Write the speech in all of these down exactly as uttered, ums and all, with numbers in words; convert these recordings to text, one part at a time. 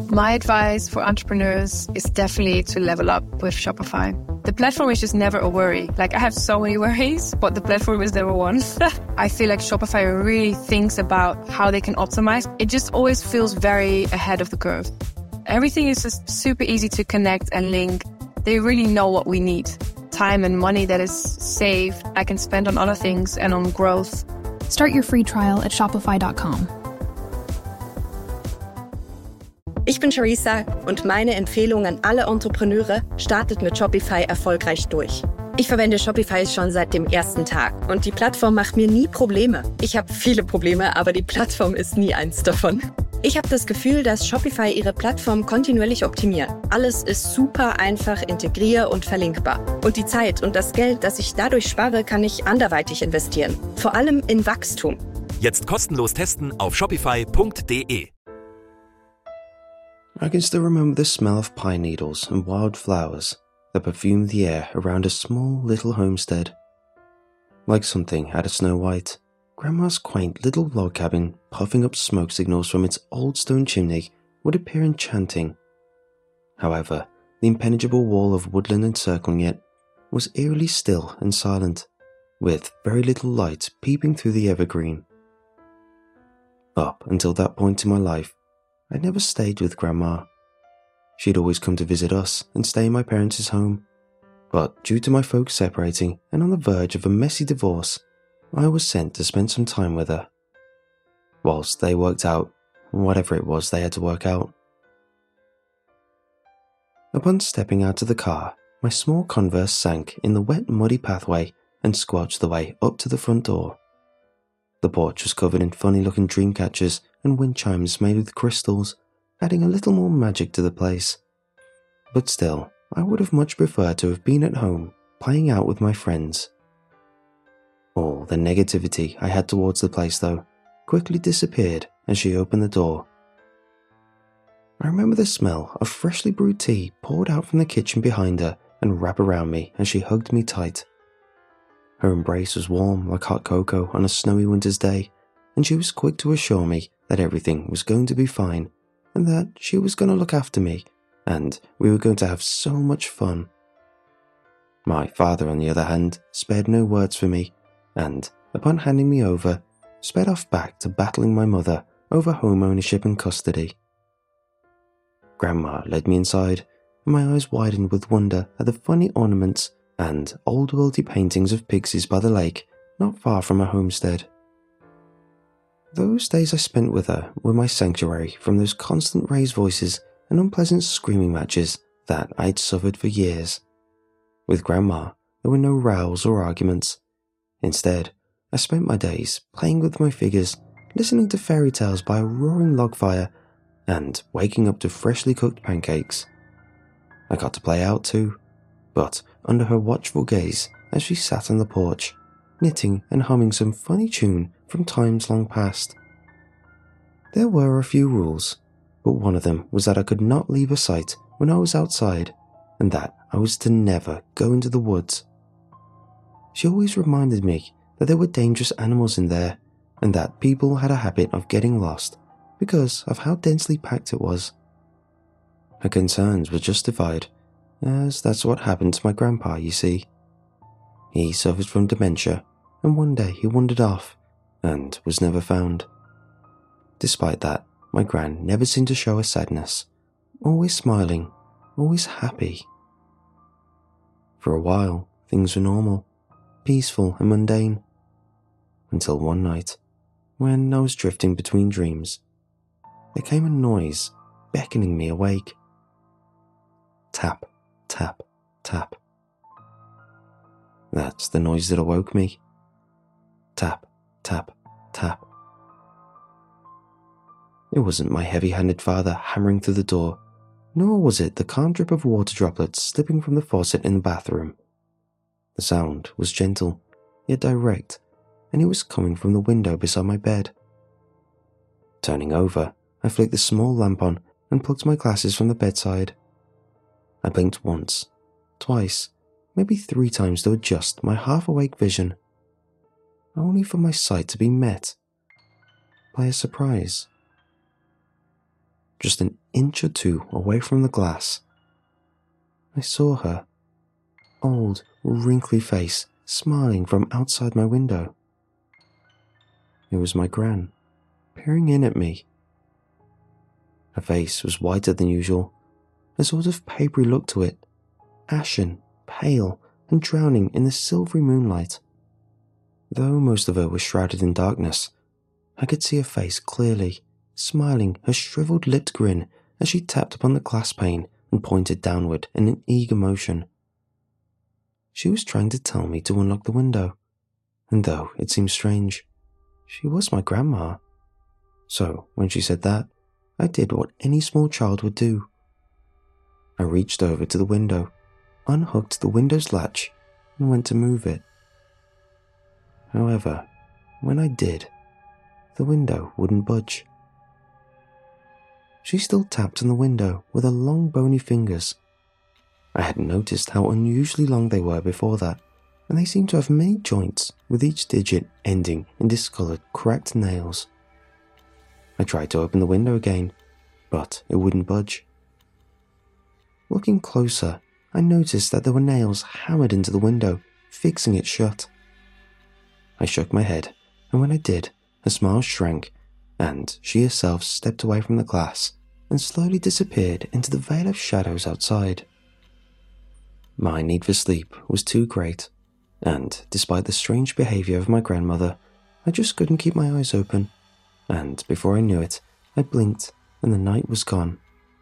My advice for entrepreneurs is definitely to level up with Shopify. The platform is just never a worry. Like, I have so many worries, but the platform is never one. I feel like Shopify really thinks about how they can optimize. It just always feels very ahead of the curve. Everything is just super easy to connect and link. They really know what we need. Time and money that is saved, I can spend on other things and on growth. Start your free trial at shopify dot com. Ich bin Charissa und meine Empfehlung an alle Entrepreneure: startet mit Shopify erfolgreich durch. Ich verwende Shopify schon seit dem ersten Tag und die Plattform macht mir nie Probleme. Ich habe viele Probleme, aber die Plattform ist nie eins davon. Ich habe das Gefühl, dass Shopify ihre Plattform kontinuierlich optimiert. Alles ist super einfach integrier- und verlinkbar. Und die Zeit und das Geld, das ich dadurch spare, kann ich anderweitig investieren. Vor allem in Wachstum. Jetzt kostenlos testen auf shopify punkt de. I can still remember the smell of pine needles and wild flowers that perfumed the air around a small little homestead. Like something out of Snow White, Grandma's quaint little log cabin puffing up smoke signals from its old stone chimney would appear enchanting. However, the impenetrable wall of woodland encircling it was eerily still and silent, with very little light peeping through the evergreen. Up until that point in my life, I'd never stayed with Grandma. She'd always come to visit us and stay in my parents' home, but due to my folks separating and on the verge of a messy divorce, I was sent to spend some time with her, whilst they worked out whatever it was they had to work out. Upon stepping out of the car, my small Converse sank in the wet muddy pathway and squelched the way up to the front door. The porch was covered in funny-looking dream catchers and wind chimes made with crystals, adding a little more magic to the place. But still, I would have much preferred to have been at home, playing out with my friends. All the negativity I had towards the place, though, quickly disappeared as she opened the door. I remember the smell of freshly brewed tea poured out from the kitchen behind her and wrap around me as she hugged me tight. Her embrace was warm like hot cocoa on a snowy winter's day, and she was quick to assure me that everything was going to be fine, and that she was going to look after me, and we were going to have so much fun. My father, on the other hand, spared no words for me, and, upon handing me over, sped off back to battling my mother over home ownership and custody. Grandma led me inside, and my eyes widened with wonder at the funny ornaments and old-worldy paintings of pixies by the lake not far from her homestead. Those days I spent with her were my sanctuary from those constant raised voices and unpleasant screaming matches that I had suffered for years. With Grandma, there were no rows or arguments. Instead, I spent my days playing with my figures, listening to fairy tales by a roaring log fire, and waking up to freshly cooked pancakes. I got to play out too, but under her watchful gaze as she sat on the porch, knitting and humming some funny tune from times long past. There were a few rules, but one of them was that I could not leave her sight when I was outside, and that I was to never go into the woods. She always reminded me that there were dangerous animals in there, and that people had a habit of getting lost because of how densely packed it was. Her concerns were justified, as that's what happened to my grandpa, you see. He suffered from dementia, and one day he wandered off, and was never found. Despite that, my gran never seemed to show a sadness, always smiling, always happy. For a while, things were normal, peaceful and mundane, until one night, when I was drifting between dreams, there came a noise beckoning me awake. Tap, tap, tap. That's the noise that awoke me. Tap, tap, tap. It wasn't my heavy-handed father hammering through the door, nor was it the calm drip of water droplets slipping from the faucet in the bathroom. The sound was gentle, yet direct, and it was coming from the window beside my bed. Turning over, I flicked the small lamp on and plucked my glasses from the bedside. I blinked once, twice, maybe three times to adjust my half-awake vision, only for my sight to be met by a surprise. just an inch or two away from the glass. I saw her, old, wrinkly face, smiling from outside my window. It was my Gran, peering in at me. Her face was whiter than usual, a sort of papery look to it, ashen, pale, and drowning in the silvery moonlight. Though most of her was shrouded in darkness, I could see her face clearly, smiling her shriveled-lipped grin as she tapped upon the glass pane and pointed downward in an eager motion. She was trying to tell me to unlock the window, and though it seemed strange, she was my grandma. So when she said that, I did what any small child would do. I reached over to the window, unhooked the window's latch, and went to move it. However, when I did, the window wouldn't budge. She still tapped on the window with her long bony fingers. I hadn't noticed how unusually long they were before that, and they seemed to have many joints, with each digit ending in discoloured, cracked nails. I tried to open the window again, but it wouldn't budge. Looking closer, I noticed that there were nails hammered into the window, fixing it shut. I shook my head, and when I did, her smile shrank, and she herself stepped away from the glass and slowly disappeared into the veil of shadows outside. My need for sleep was too great, and despite the strange behaviour of my grandmother, I just couldn't keep my eyes open, and before I knew it, I blinked and the night was gone.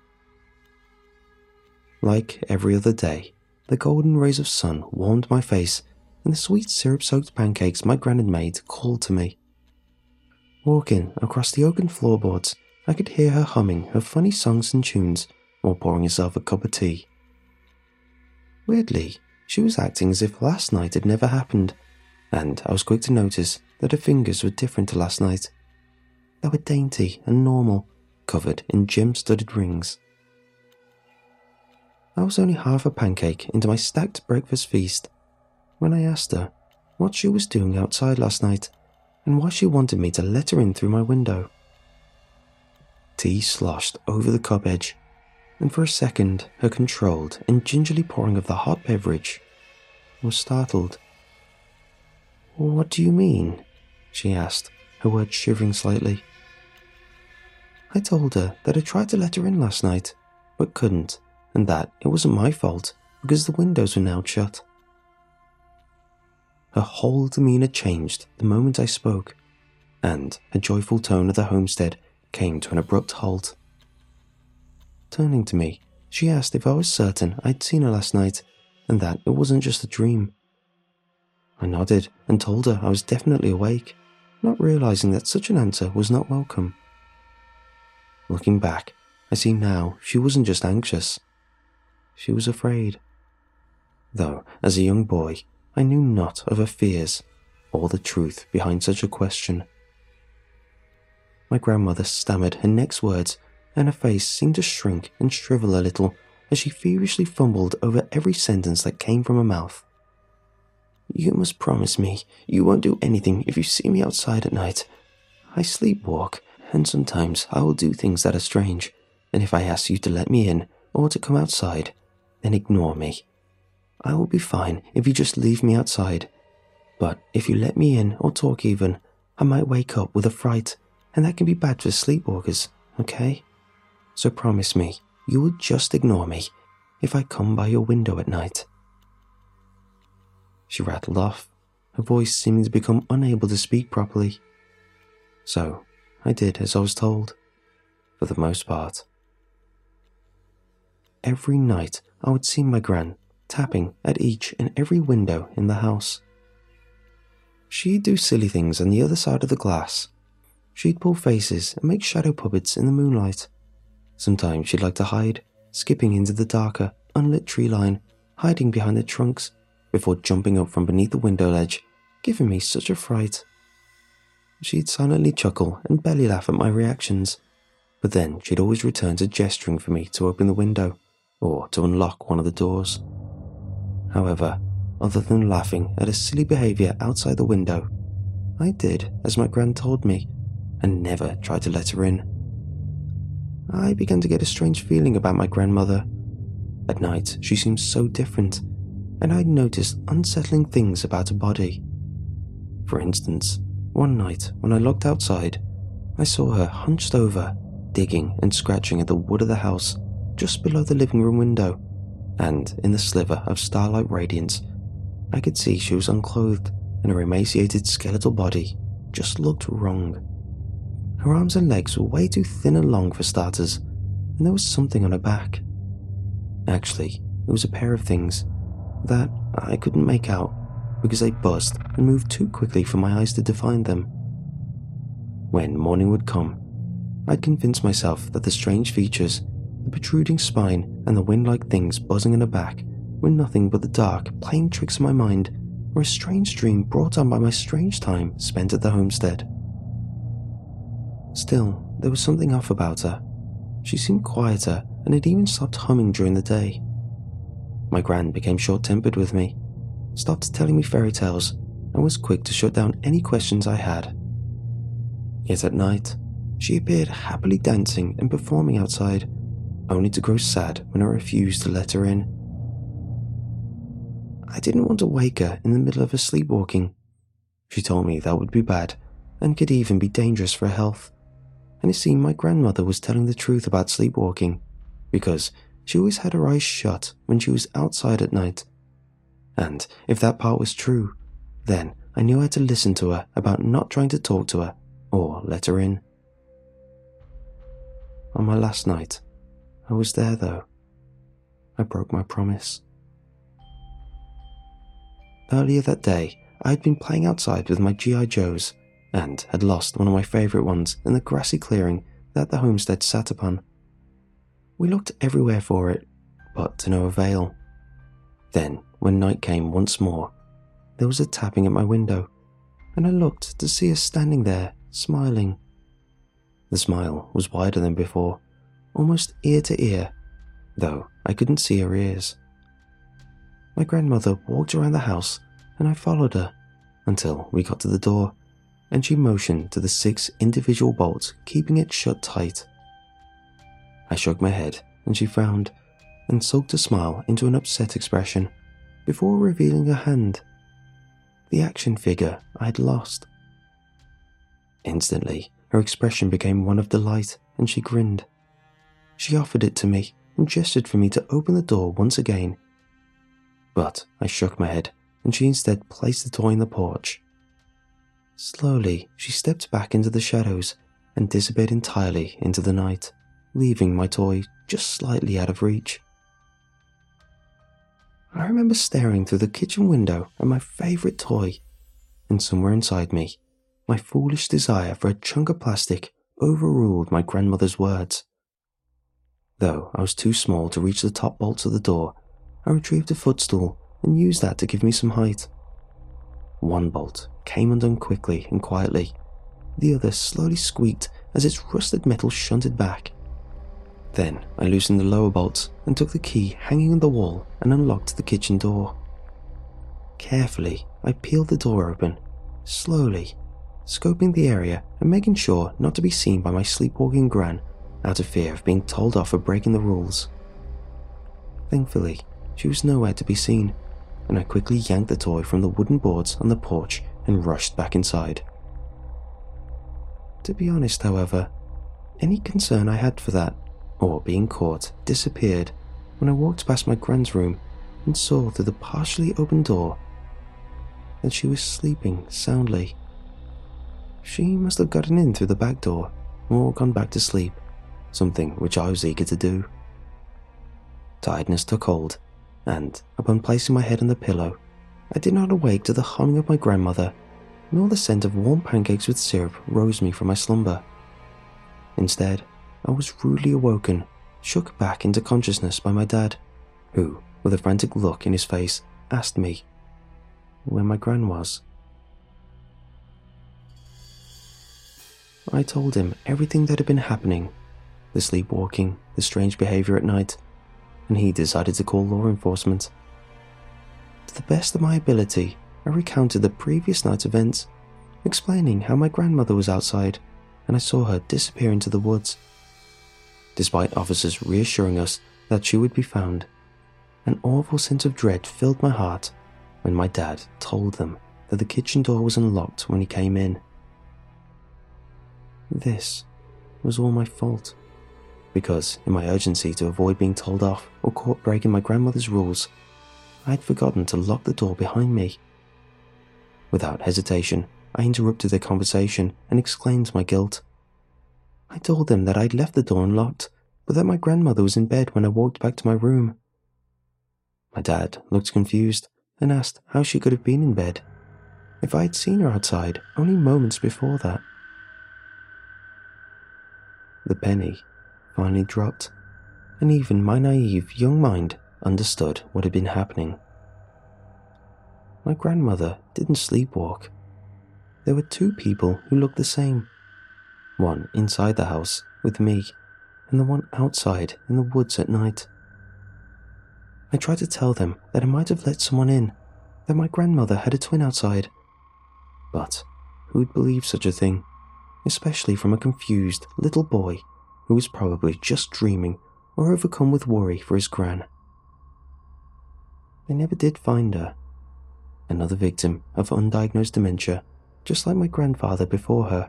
Like every other day, the golden rays of sun warmed my face, and the sweet syrup-soaked pancakes my gran had made called to me. Walking across the oaken floorboards, I could hear her humming her funny songs and tunes while pouring herself a cup of tea. Weirdly, she was acting as if last night had never happened, and I was quick to notice that her fingers were different to last night. They were dainty and normal, covered in gem-studded rings. I was only half a pancake into my stacked breakfast feast when I asked her what she was doing outside last night and why she wanted me to let her in through my window. Tea sloshed over the cup edge, and for a second her controlled and gingerly pouring of the hot beverage was startled. "What do you mean?" she asked, her words shivering slightly. I told her that I tried to let her in last night, but couldn't, and that it wasn't my fault because the windows were now shut. Her whole demeanour changed the moment I spoke, and her joyful tone of the homestead came to an abrupt halt. Turning to me, she asked if I was certain I'd seen her last night, and that it wasn't just a dream. I nodded and told her I was definitely awake, not realising that such an answer was not welcome. Looking back, I see now she wasn't just anxious. She was afraid. Though, as a young boy, I knew not of her fears or the truth behind such a question. My grandmother stammered her next words, and her face seemed to shrink and shrivel a little as she feverishly fumbled over every sentence that came from her mouth. "You must promise me you won't do anything if you see me outside at night. I sleepwalk, and sometimes I will do things that are strange, and if I ask you to let me in or to come outside, then ignore me. I will be fine if you just leave me outside, but if you let me in or talk even, I might wake up with a fright, and that can be bad for sleepwalkers, okay? So promise me you will just ignore me if I come by your window at night." She rattled off, her voice seeming to become unable to speak properly. So I did as I was told, for the most part. Every night I would see my gran tapping at each and every window in the house. She'd do silly things on the other side of the glass. She'd pull faces and make shadow puppets in the moonlight. Sometimes she'd like to hide, skipping into the darker, unlit tree line, hiding behind the trunks, before jumping up from beneath the window ledge, giving me such a fright. She'd silently chuckle and belly laugh at my reactions, but then she'd always return to gesturing for me to open the window, or to unlock one of the doors. However, other than laughing at her silly behaviour outside the window, I did as my gran told me, and never tried to let her in. I began to get a strange feeling about my grandmother. At night, she seemed so different, and I'd noticed unsettling things about her body. For instance, one night when I looked outside, I saw her hunched over, digging and scratching at the wood of the house just below the living room window, and in the sliver of starlight radiance, I could see she was unclothed and her emaciated skeletal body just looked wrong. Her arms and legs were way too thin and long for starters, and there was something on her back. Actually, it was a pair of things that I couldn't make out because they buzzed and moved too quickly for my eyes to define them. When morning would come, I'd convince myself that the strange features, the protruding spine, and the wind-like things buzzing in her back were nothing but the dark, playing tricks of my mind or a strange dream brought on by my strange time spent at the homestead. Still, there was something off about her. She seemed quieter and had even stopped humming during the day. My gran became short-tempered with me, stopped telling me fairy tales, and was quick to shut down any questions I had. Yet at night, she appeared happily dancing and performing outside, only to grow sad when I refused to let her in. I didn't want to wake her in the middle of her sleepwalking. She told me that would be bad and could even be dangerous for her health, and it seemed my grandmother was telling the truth about sleepwalking, because she always had her eyes shut when she was outside at night. And if that part was true, then I knew I had to listen to her about not trying to talk to her or let her in. On my last night, I was there though. I broke my promise. Earlier that day, I had been playing outside with my G I Joes and had lost one of my favourite ones in the grassy clearing that the homestead sat upon. We looked everywhere for it, but to no avail. Then, when night came once more, there was a tapping at my window, and I looked to see her standing there, smiling. The smile was wider than before, almost ear to ear, though I couldn't see her ears. My grandmother walked around the house, and I followed her until we got to the door, and she motioned to the six individual bolts, keeping it shut tight. I shook my head, and she frowned, and sulked a smile into an upset expression, before revealing her hand, the action figure I had lost. Instantly, her expression became one of delight, and she grinned. She offered it to me, and gestured for me to open the door once again. But I shook my head, and she instead placed the toy in the porch. Slowly, she stepped back into the shadows, and disappeared entirely into the night, leaving my toy just slightly out of reach. I remember staring through the kitchen window at my favourite toy, and somewhere inside me, my foolish desire for a chunk of plastic overruled my grandmother's words. Though I was too small to reach the top bolts of the door, I retrieved a footstool and used that to give me some height. One bolt came undone quickly and quietly. The other slowly squeaked as its rusted metal shunted back. Then I loosened the lower bolts and took the key hanging on the wall and unlocked the kitchen door. Carefully, I peeled the door open, slowly, scoping the area and making sure not to be seen by my sleepwalking gran out of fear of being told off for breaking the rules. Thankfully, she was nowhere to be seen, and I quickly yanked the toy from the wooden boards on the porch and rushed back inside. To be honest, however, any concern I had for that, or being caught, disappeared when I walked past my gran's room and saw through the partially open door that she was sleeping soundly. She must have gotten in through the back door or gone back to sleep, something which I was eager to do. Tiredness took hold, and upon placing my head on the pillow, I did not awake to the humming of my grandmother, nor the scent of warm pancakes with syrup rose me from my slumber. Instead, I was rudely awoken, shook back into consciousness by my dad, who, with a frantic look in his face, asked me where my gran was. I told him everything that had been happening, the sleepwalking, the strange behaviour at night, and he decided to call law enforcement. To the best of my ability, I recounted the previous night's events, explaining how my grandmother was outside and I saw her disappear into the woods. despite officers reassuring us that she would be found. An awful sense of dread filled my heart when my dad told them that the kitchen door was unlocked when he came in. This was all my fault, because in my urgency to avoid being told off or caught breaking my grandmother's rules, I had forgotten to lock the door behind me. Without hesitation, I interrupted their conversation and exclaimed my guilt. I told them that I'd left the door unlocked, but that my grandmother was in bed when I walked back to my room. My dad looked confused and asked how she could have been in bed, if I had seen her outside only moments before that. The penny finally dropped, and even my naive young mind understood what had been happening. My grandmother didn't sleepwalk. There were two people who looked the same. One inside the house with me, and the one outside in the woods at night. I tried to tell them that I might have let someone in, that my grandmother had a twin outside. But who would believe such a thing, especially from a confused little boy who was probably just dreaming or overcome with worry for his gran. They never did find her. Another victim of undiagnosed dementia, just like my grandfather before her.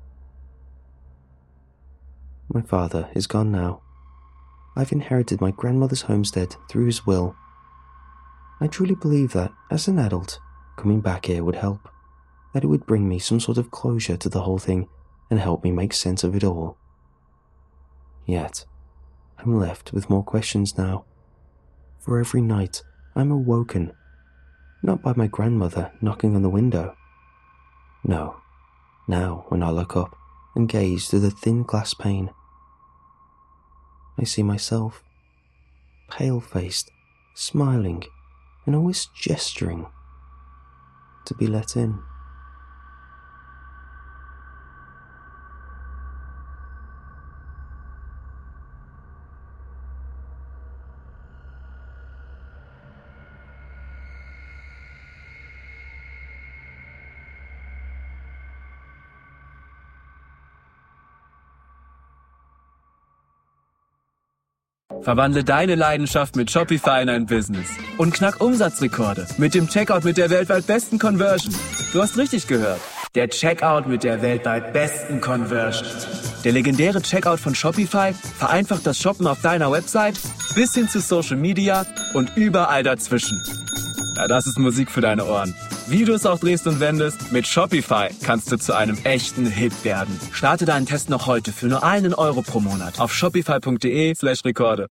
My father is gone now. I've inherited my grandmother's homestead through his will. I truly believe that, as an adult, coming back here would help, that it would bring me some sort of closure to the whole thing and help me make sense of it all. Yet, I'm left with more questions now. For every night, I'm awoken, not by my grandmother knocking on the window. No, now when I look up and gaze through the thin glass pane, I see myself, pale-faced, smiling, and always gesturing to be let in. Verwandle deine Leidenschaft mit Shopify in ein Business und knack Umsatzrekorde mit dem Checkout mit der weltweit besten Conversion. Du hast richtig gehört. Der Checkout mit der weltweit besten Conversion. Der legendäre Checkout von Shopify vereinfacht das Shoppen auf deiner Website bis hin zu Social Media und überall dazwischen. Ja, das ist Musik für deine Ohren. Wie du es auch drehst und wendest, mit Shopify kannst du zu einem echten Hit werden. Starte deinen Test noch heute für nur einen Euro pro Monat auf shopify punkt de slash Rekorde.